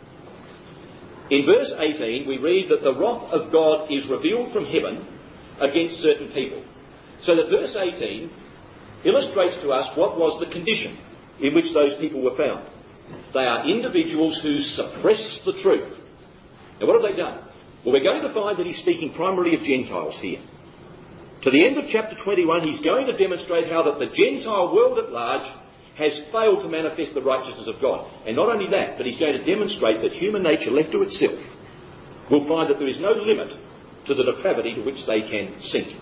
In verse eighteen, we read that the wrath of God is revealed from heaven against certain people. So that verse eighteen illustrates to us what was the condition in which those people were found. They are individuals who suppress the truth. Now what have they done? Well, we're going to find that he's speaking primarily of Gentiles here. To the end of chapter twenty-one, he's going to demonstrate how that the Gentile world at large has failed to manifest the righteousness of God. And not only that, but he's going to demonstrate that human nature left to itself will find that there is no limit to the depravity to which they can sink.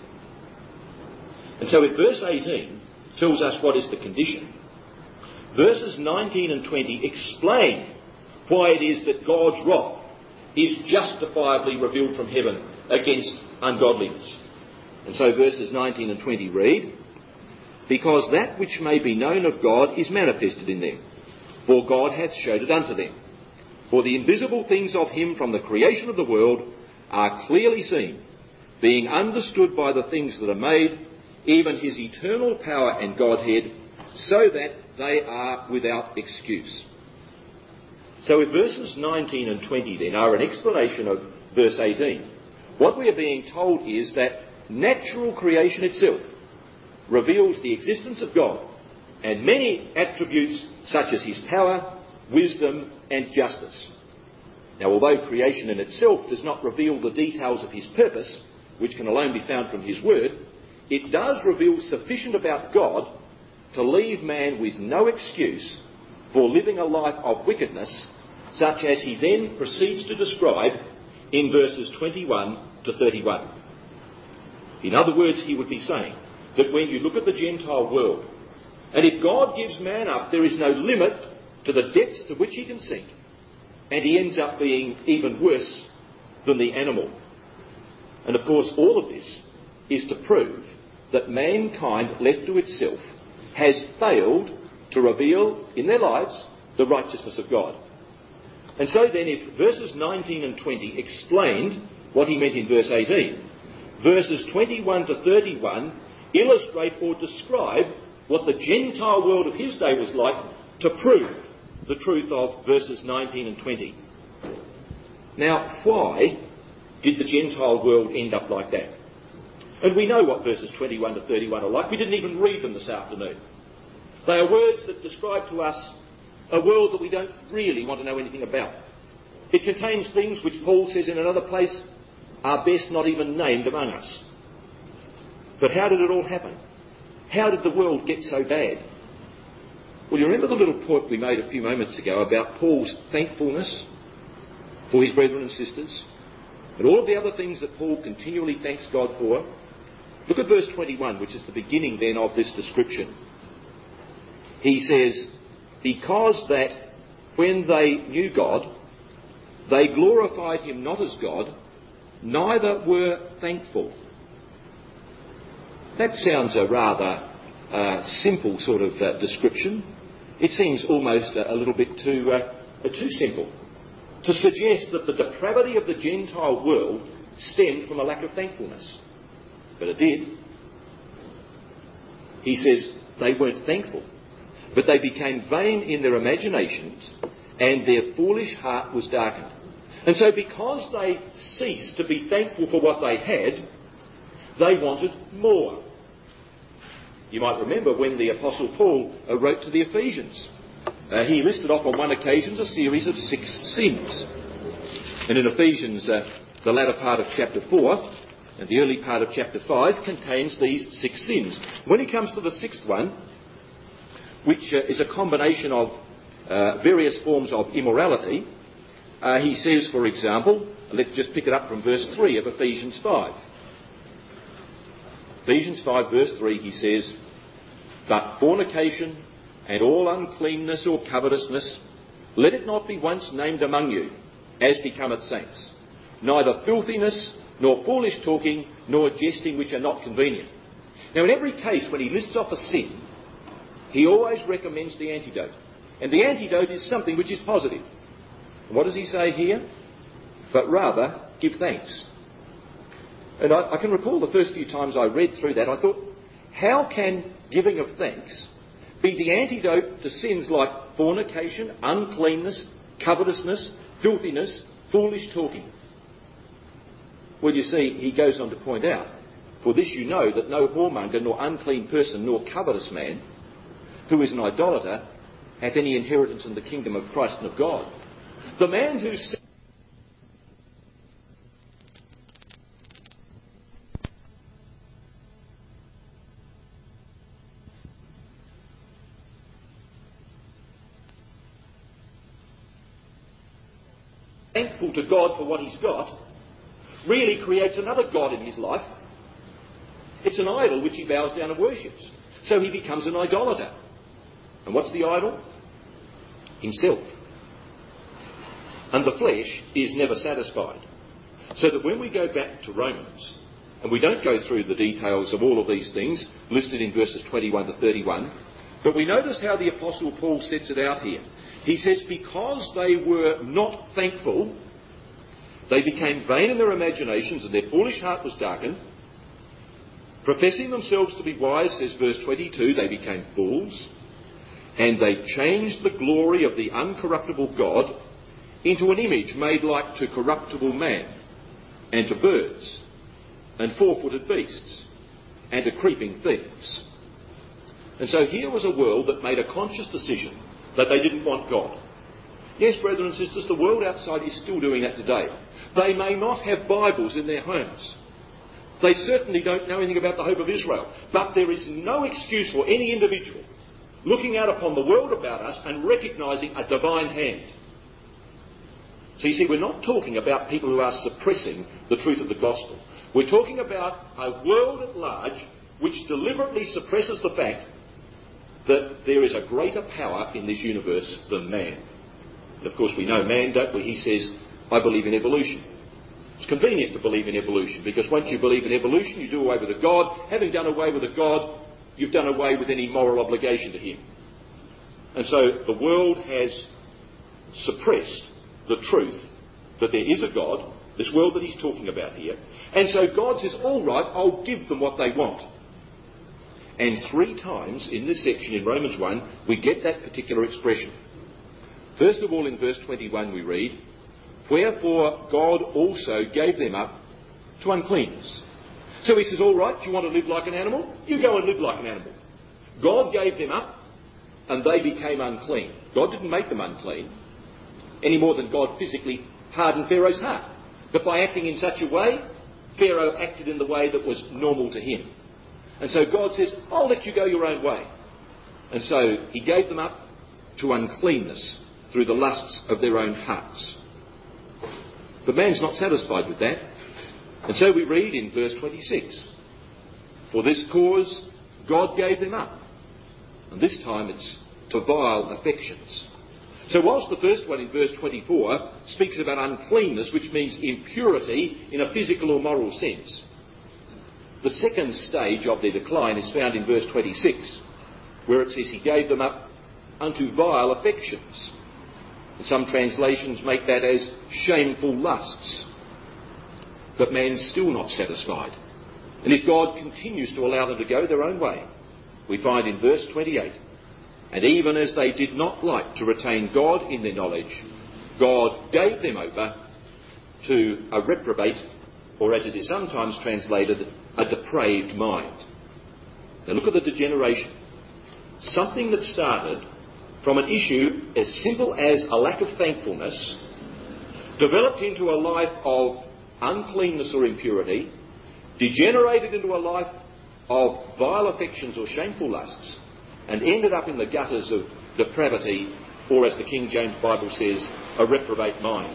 And so if verse eighteen tells us what is the condition, verses nineteen and twenty explain why it is that God's wrath is justifiably revealed from heaven against ungodliness. And so verses nineteen and twenty read, because that which may be known of God is manifested in them, for God hath showed it unto them. For the invisible things of him from the creation of the world are clearly seen, being understood by the things that are made, even his eternal power and Godhead, so that they are without excuse. So if verses nineteen and twenty then are an explanation of verse eighteen, what we are being told is that natural creation itself reveals the existence of God and many attributes such as his power, wisdom and justice. Now, although creation in itself does not reveal the details of his purpose, which can alone be found from his word, it does reveal sufficient about God to leave man with no excuse for living a life of wickedness, such as he then proceeds to describe in verses twenty-one to thirty-one. In other words, he would be saying that when you look at the Gentile world, and if God gives man up, there is no limit to the depths to which he can sink, and he ends up being even worse than the animal. And of course, all of this is to prove that mankind left to itself has failed to reveal in their lives the righteousness of God. And so then, if verses nineteen and twenty explained what he meant in verse eighteen, verses twenty-one to thirty-one illustrate or describe what the Gentile world of his day was like to prove the truth of verses nineteen and twenty. Now, why did the Gentile world end up like that? And we know what verses twenty-one to thirty-one are like. We didn't even read them this afternoon. They are words that describe to us a world that we don't really want to know anything about. It contains things which Paul says in another place are best not even named among us. But how did it all happen? How did the world get so bad? Well, you remember the little point we made a few moments ago about Paul's thankfulness for his brethren and sisters, and all of the other things that Paul continually thanks God for? Look at verse twenty-one, which is the beginning then of this description. He says, because that when they knew God, they glorified him not as God, neither were thankful. That sounds a rather uh, simple sort of uh, description. It seems almost a, a little bit too, uh, too simple to suggest that the depravity of the Gentile world stemmed from a lack of thankfulness. But it did. He says they weren't thankful, but they became vain in their imaginations, and their foolish heart was darkened. And so because they ceased to be thankful for what they had, they wanted more. You might remember when the Apostle Paul uh, wrote to the Ephesians. Uh, he listed off on one occasion a series of six sins. And in Ephesians, uh, the latter part of chapter four and the early part of chapter five contains these six sins. When he comes to the sixth one, which uh, is a combination of uh, various forms of immorality, uh, he says, for example, let's just pick it up from verse three of Ephesians five. Ephesians five verse three, he says, but fornication and all uncleanness or covetousness, let it not be once named among you, as becometh saints, neither filthiness, nor foolish talking, nor jesting which are not convenient. Now in every case when he lists off a sin, he always recommends the antidote. And the antidote is something which is positive. What does he say here? But rather, give thanks. And I, I can recall the first few times I read through that, I thought, how can giving of thanks be the antidote to sins like fornication, uncleanness, covetousness, filthiness, foolish talking? Well, you see, he goes on to point out, for this you know that no whoremonger, nor unclean person, nor covetous man, who is an idolater, hath any inheritance in the kingdom of Christ and of God. The man who said, thankful to God for what he's got, really creates another God in his life. It's an idol which he bows down and worships. So he becomes an idolater. And what's the idol? Himself. And the flesh is never satisfied. So that when we go back to Romans, and we don't go through the details of all of these things listed in verses twenty-one to thirty-one, but we notice how the Apostle Paul sets it out here. He says, because they were not thankful, they became vain in their imaginations, and their foolish heart was darkened. Professing themselves to be wise, says verse twenty-two, they became fools, and they changed the glory of the uncorruptible God into an image made like to corruptible man, and to birds, and four-footed beasts, and to creeping things. And so here was a world that made a conscious decision that they didn't want God. Yes, brethren and sisters, the world outside is still doing that today. They may not have Bibles in their homes. They certainly don't know anything about the hope of Israel. But there is no excuse for any individual looking out upon the world about us and recognising a divine hand. So you see, we're not talking about people who are suppressing the truth of the gospel. We're talking about a world at large which deliberately suppresses the fact that there is a greater power in this universe than man. And of course we know man, don't we? He says, I believe in evolution. It's convenient to believe in evolution, because once you believe in evolution, you do away with a God. Having done away with a God, you've done away with any moral obligation to him. And so the world has suppressed the truth that there is a God, this world that he's talking about here. And so God says, all right, I'll give them what they want. And three times in this section in Romans one, we get that particular expression. First of all, in verse twenty-one we read, wherefore God also gave them up to uncleanness. So he says, all right, do you want to live like an animal? You go and live like an animal. God gave them up, and they became unclean. God didn't make them unclean, any more than God physically hardened Pharaoh's heart. But by acting in such a way, Pharaoh acted in the way that was normal to him. And so God says, I'll let you go your own way. And so he gave them up to uncleanness through the lusts of their own hearts. But man's not satisfied with that. And so we read in verse twenty-six, for this cause God gave them up. And this time it's to vile affections. So whilst the first one in verse twenty-four speaks about uncleanness, which means impurity in a physical or moral sense, the second stage of their decline is found in verse twenty-six, where it says he gave them up unto vile affections. And some translations make that as shameful lusts. But man's still not satisfied. And if God continues to allow them to go their own way, we find in verse twenty-eight, and even as they did not like to retain God in their knowledge, God gave them over to a reprobate, or as it is sometimes translated, a depraved mind. Now look at the degeneration. Something that started from an issue as simple as a lack of thankfulness, developed into a life of uncleanness or impurity, degenerated into a life of vile affections or shameful lusts, and ended up in the gutters of depravity, or as the King James Bible says, a reprobate mind.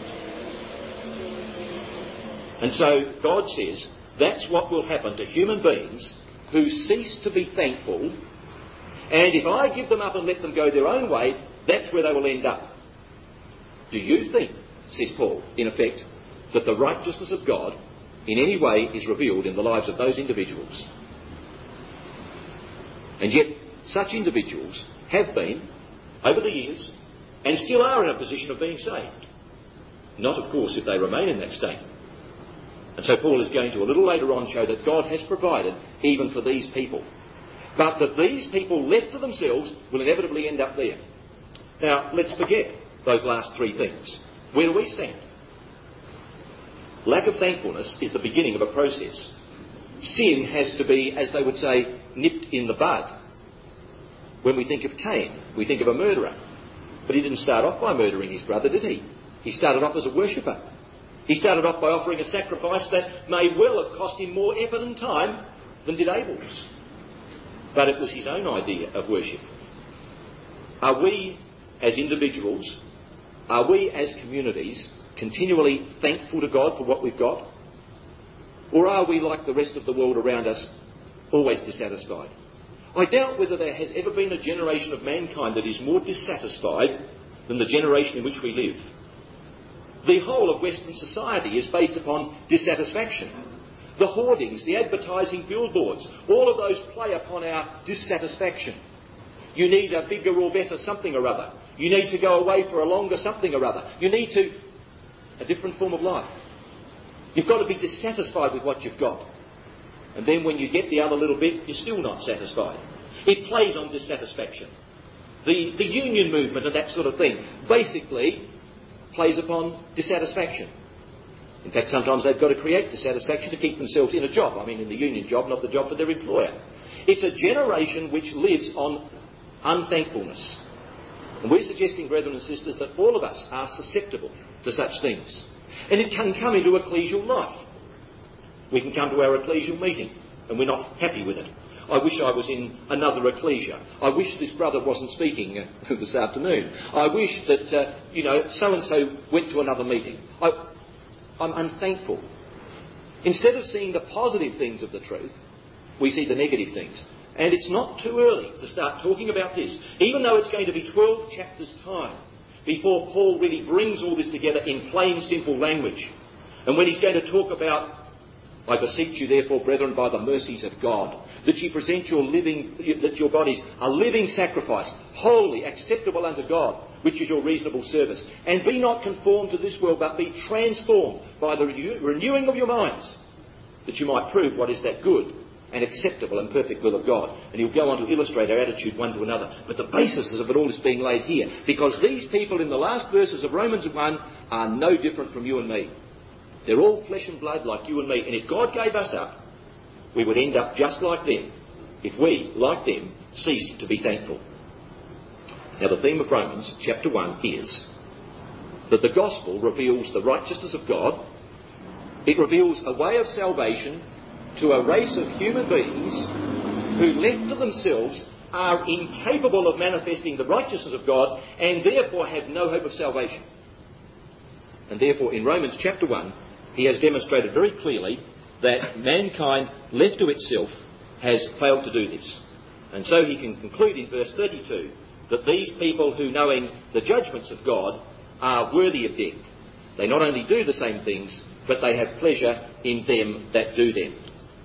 And so God says that's what will happen to human beings who cease to be thankful, and if I give them up and let them go their own way, that's where they will end up. Do you think, says Paul, in effect, that the righteousness of God in any way is revealed in the lives of those individuals? And yet, such individuals have been, over the years, and still are in a position of being saved. Not, of course, if they remain in that state. And so Paul is going to, a little later on, show that God has provided even for these people. But that these people, left to themselves, will inevitably end up there. Now, let's forget those last three things. Where do we stand? Lack of thankfulness is the beginning of a process. Sin has to be, as they would say, nipped in the bud. When we think of Cain, we think of a murderer. But he didn't start off by murdering his brother, did he? He started off as a worshipper. He started off by offering a sacrifice that may well have cost him more effort and time than did Abel's. But it was his own idea of worship. Are we, as individuals, are we as communities, continually thankful to God for what we've got? Or are we, like the rest of the world around us, always dissatisfied? I doubt whether there has ever been a generation of mankind that is more dissatisfied than the generation in which we live. The whole of Western society is based upon dissatisfaction. The hoardings, the advertising billboards, all of those play upon our dissatisfaction. You need a bigger or better something or other. You need to go away for a longer something or other. You need to... a different form of life. You've got to be dissatisfied with what you've got. And then when you get the other little bit, you're still not satisfied. It plays on dissatisfaction. The, the union movement and that sort of thing basically plays upon dissatisfaction. In fact, sometimes they've got to create dissatisfaction to keep themselves in a job. I mean, in the union job, not the job for their employer. It's a generation which lives on unthankfulness. And we're suggesting, brethren and sisters, that all of us are susceptible to such things. And it can come into ecclesial life. We can come to our ecclesial meeting and we're not happy with it. I wish I was in another ecclesia. I wish this brother wasn't speaking uh, this afternoon. I wish that, uh, you know, so-and-so went to another meeting. I, I'm unthankful. Instead of seeing the positive things of the truth, we see the negative things. And it's not too early to start talking about this, even though it's going to be twelve chapters' time before Paul really brings all this together in plain, simple language. And when he's going to talk about, I beseech you therefore, brethren, by the mercies of God, that ye present your living, that your bodies a living sacrifice, holy, acceptable unto God, which is your reasonable service. And be not conformed to this world, but be transformed by the renewing of your minds, that you might prove what is that good and acceptable and perfect will of God. And he'll go on to illustrate our attitude one to another. But the basis of it all is being laid here, because these people in the last verses of Romans one are no different from you and me. They're all flesh and blood like you and me. And if God gave us up, we would end up just like them if we, like them, ceased to be thankful. Now, the theme of Romans chapter one is that the gospel reveals the righteousness of God. It reveals a way of salvation to a race of human beings who, left to themselves, are incapable of manifesting the righteousness of God and therefore have no hope of salvation. And therefore, in Romans chapter one, he has demonstrated very clearly that mankind, left to itself, has failed to do this. And so he can conclude in verse thirty-two that these people who, knowing the judgments of God, are worthy of death, they not only do the same things, but they have pleasure in them that do them.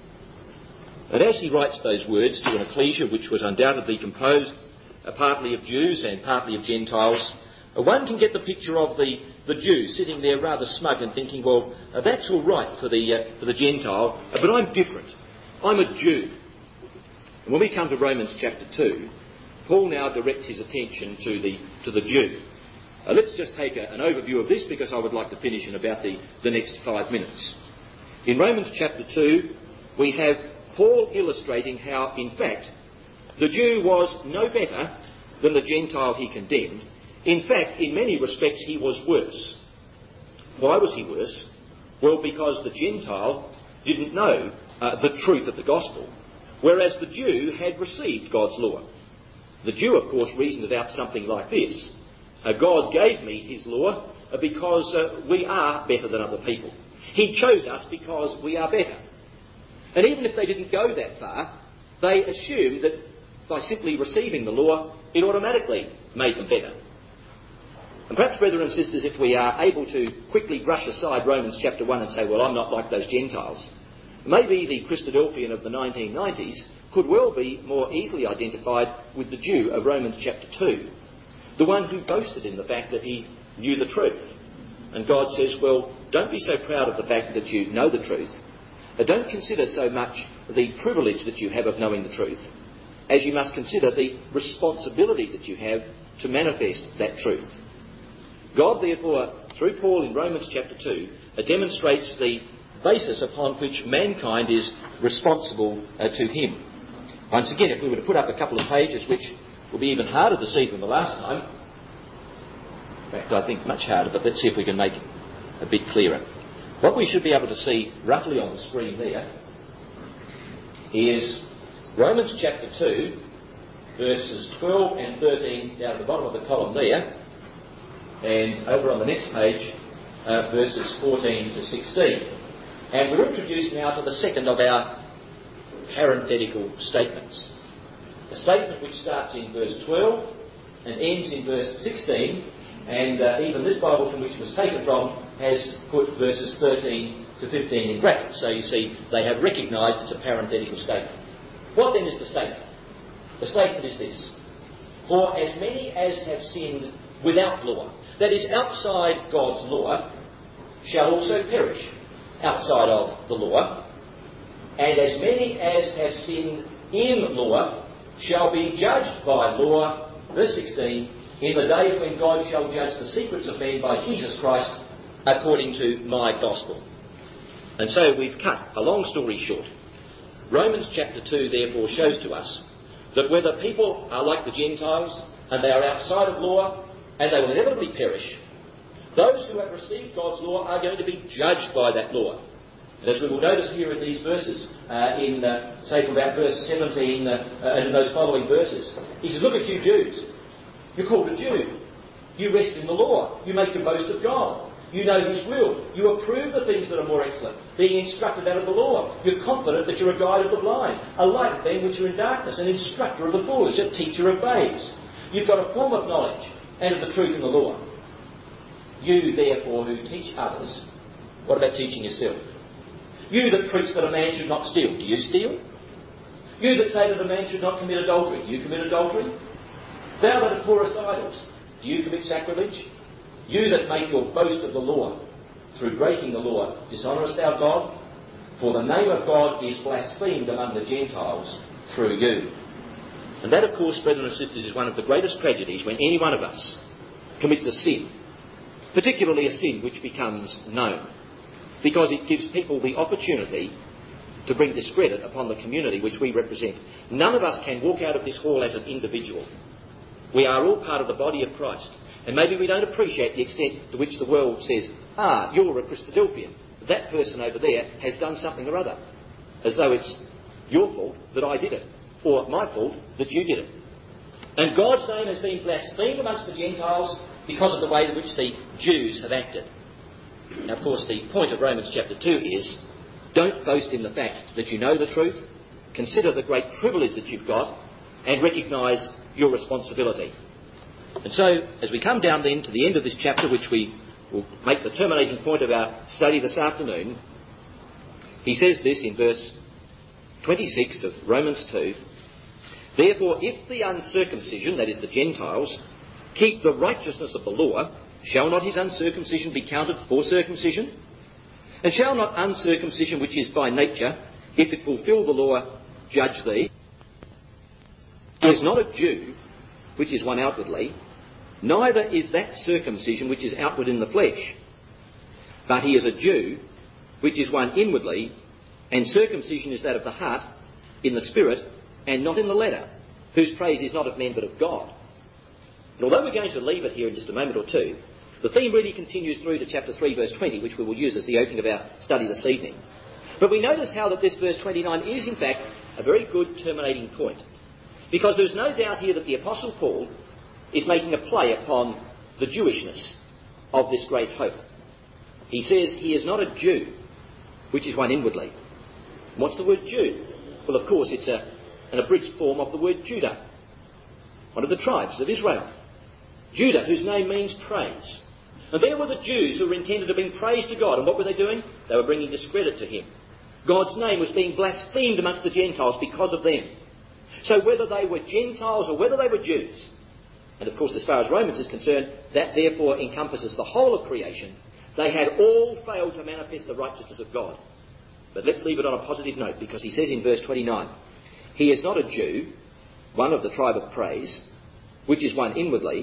And as he writes those words to an ecclesia which was undoubtedly composed uh, partly of Jews and partly of Gentiles, uh, one can get the picture of the, the Jew sitting there rather smug and thinking, well, uh, that's all right for the, uh, for the Gentile, uh, but I'm different. I'm a Jew. And when we come to Romans chapter two, Paul now directs his attention to the, to the Jew. Uh, let's just take a, an overview of this, because I would like to finish in about the, the next five minutes. In Romans chapter two, we have Paul illustrating how, in fact, the Jew was no better than the Gentile he condemned. In fact, in many respects, he was worse. Why was he worse? Well, because the Gentile didn't know uh, the truth of the gospel, whereas the Jew had received God's law. The Jew, of course, reasoned it out something like this. Uh, God gave me his law uh, because uh, we are better than other people. He chose us because we are better. And even if they didn't go that far, they assumed that by simply receiving the law, it automatically made them better. And perhaps, brethren and sisters, if we are able to quickly brush aside Romans chapter one and say, well, I'm not like those Gentiles, maybe the Christadelphian of the nineteen nineties could well be more easily identified with the Jew of Romans chapter two, the one who boasted in the fact that he knew the truth. And God says, well, don't be so proud of the fact that you know the truth. Don't consider so much the privilege that you have of knowing the truth, as you must consider the responsibility that you have to manifest that truth. God, therefore, through Paul in Romans chapter two, uh, demonstrates the basis upon which mankind is responsible uh, to him. Once again, if we were to put up a couple of pages, which will be even harder to see than the last time, in fact, I think much harder, but let's see if we can make it a bit clearer. What we should be able to see roughly on the screen there is Romans chapter two, verses twelve and thirteen down at the bottom of the column there, and over on the next page, uh, verses fourteen to sixteen. And we're introduced now to the second of our parenthetical statements. A statement which starts in verse twelve and ends in verse sixteen, and uh, even this Bible from which it was taken from has put verses thirteen to fifteen in brackets. So you see, they have recognised it's a parenthetical statement. What then is the statement? The statement is this: for as many as have sinned without law, that is, outside God's law, shall also perish outside of the law, and as many as have sinned in law shall be judged by law, verse sixteen, in the day when God shall judge the secrets of men by Jesus Christ, according to my gospel. And so we've cut a long story short. Romans chapter two therefore shows to us that whether people are like the Gentiles and they are outside of law and they will inevitably perish, those who have received God's law are going to be judged by that law. And as we will notice here in these verses, uh, in uh, say from about verse seventeen uh, uh, and in those following verses, he says, look at you Jews. You're called a Jew. You rest in the law. You make your boast of God. You know his will. You approve the things that are more excellent, being instructed out of the law. You're confident that you're a guide of the blind, a light of them which are in darkness, an instructor of the foolish, a teacher of babes. You've got a form of knowledge and of the truth in the law. You, therefore, who teach others, what about teaching yourself? You that preach that a man should not steal, do you steal? You that say that a man should not commit adultery, do you commit adultery? Thou that abhorrest idols, do you commit sacrilege? You that make your boast of the law, through breaking the law, dishonourest thou God? For the name of God is blasphemed among the Gentiles through you. And that, of course, brethren and sisters, is one of the greatest tragedies when any one of us commits a sin, particularly a sin which becomes known, because it gives people the opportunity to bring discredit upon the community which we represent. None of us can walk out of this hall as an individual We are all part of the body of Christ. And maybe we don't appreciate the extent to which the world says, ah, you're a Christadelphian. That person over there has done something or other. As though it's your fault that I did it, or my fault that you did it. And God's name has been blasphemed amongst the Gentiles because of the way in which the Jews have acted. Now, of course, the point of Romans chapter two is, don't boast in the fact that you know the truth. Consider the great privilege that you've got and recognise your responsibility. And so, as we come down then to the end of this chapter, which we will make the terminating point of our study this afternoon, he says this in verse twenty-six of Romans two, therefore, if the uncircumcision, that is the Gentiles, keep the righteousness of the law, shall not his uncircumcision be counted for circumcision? And shall not uncircumcision, which is by nature, if it fulfil the law, judge thee? He is not a Jew, which is one outwardly, neither is that circumcision which is outward in the flesh. But he is a Jew, which is one inwardly, and circumcision is that of the heart, in the spirit, and not in the letter, whose praise is not of men but of God. And although we're going to leave it here in just a moment or two, the theme really continues through to chapter three, verse twenty, which we will use as the opening of our study this evening. But we notice how that this verse twenty-nine is, in fact, a very good terminating point. Because there's no doubt here that the Apostle Paul is making a play upon the Jewishness of this great hope. He says he is not a Jew, which is one inwardly. What's the word Jew? Well, of course, it's a, an abridged form of the word Judah, one of the tribes of Israel. Judah, whose name means praise. And there were the Jews who were intended to bring praise to God. And what were they doing? They were bringing discredit to him. God's name was being blasphemed amongst the Gentiles because of them. So whether they were Gentiles or whether they were Jews, and of course as far as Romans is concerned, that therefore encompasses the whole of creation, they had all failed to manifest the righteousness of God. But let's leave it on a positive note, because he says in verse twenty-nine, he is not a Jew, one of the tribe of praise, which is one inwardly,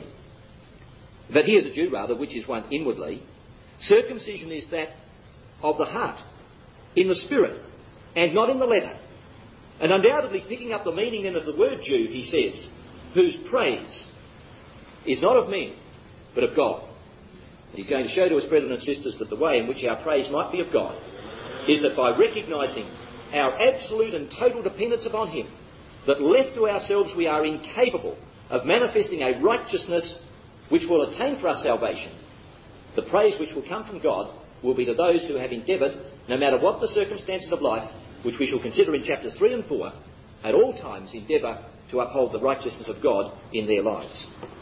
but he is a Jew rather, which is one inwardly. Circumcision is that of the heart, in the spirit, and not in the letter. And undoubtedly picking up the meaning then of the word Jew, he says, whose praise is not of men, but of God. And he's going to show to us, brethren and sisters, that the way in which our praise might be of God is that by recognising our absolute and total dependence upon him, that left to ourselves we are incapable of manifesting a righteousness which will attain for us salvation. The praise which will come from God will be to those who have endeavoured, no matter what the circumstances of life, which we shall consider in chapters three and four, at all times endeavour to uphold the righteousness of God in their lives.